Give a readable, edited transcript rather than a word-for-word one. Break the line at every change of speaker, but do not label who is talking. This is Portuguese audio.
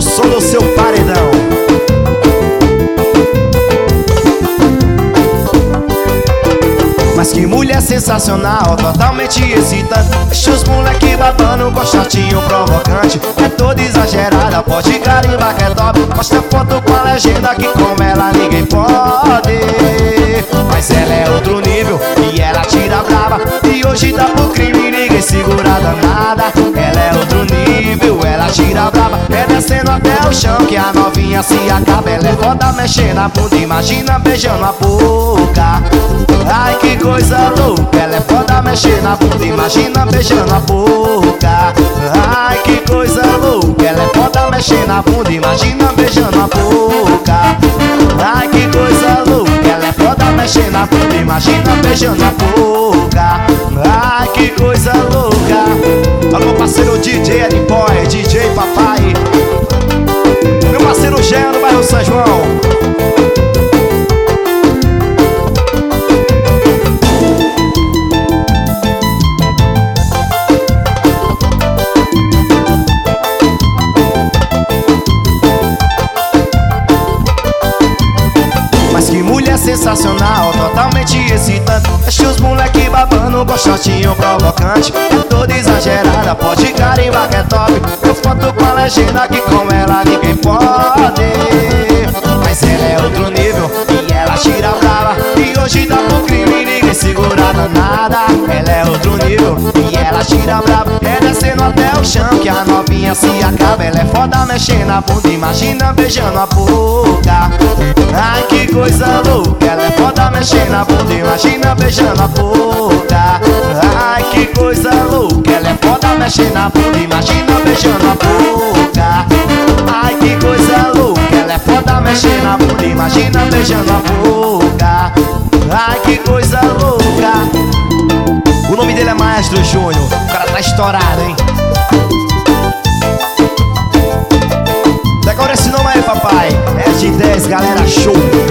o som do seu paredão. Mas que mulher sensacional, totalmente excitante. Deixa os moleque babando com shortinho provocante. É toda exagerada, pode carimbar que é top. Mostra foto com a legenda que como ela ninguém pode. Mas ela é outro nível e ela tira brava. E hoje dá pro crime, ninguém segura danada. Ela é outro nível, ela tira brava. É descendo até o chão que a novinha se acaba. Ela é foda mexendo a bunda, imagina beijando a boca. Ai que coisa louca, ela é foda mexendo na bunda, imagina beijando a boca. Ai que coisa louca, ela é foda mexendo na bunda, imagina beijando a boca. Ai que coisa louca, ela é foda mexendo na bunda, imagina beijando a boca. Ai que coisa louca. Alô parceiro DJ Ed Boy, DJ Papai, meu parceiro Gé do bairro São João. Sensacional, totalmente excitante. Deixa os moleque babando com shortinho provocante. É toda exagerada, pode carimbar que é top. Eu foto com a legenda que com ela ninguém pode. Mas ela é outro nível e ela tira brava. E hoje dá pro crime, ninguém segura danada. Ela é outro nível e ela tira brava. É descendo até o chão que a novinha se acaba. Ela é foda mexendo na bunda, imagina beijando a boca. Ai que coisa louca, ela é foda mexendo na bunda, imagina beijando a boca. Ai que coisa louca, ela é foda mexendo na bunda, imagina beijando a boca. Ai que coisa louca, ela é foda mexendo na bunda, imagina beijando a boca. Ai que coisa louca. O nome dele é Maestro Júnior, o cara tá estourado, hein? Decora esse nome aí, papai. É de 10, galera, show.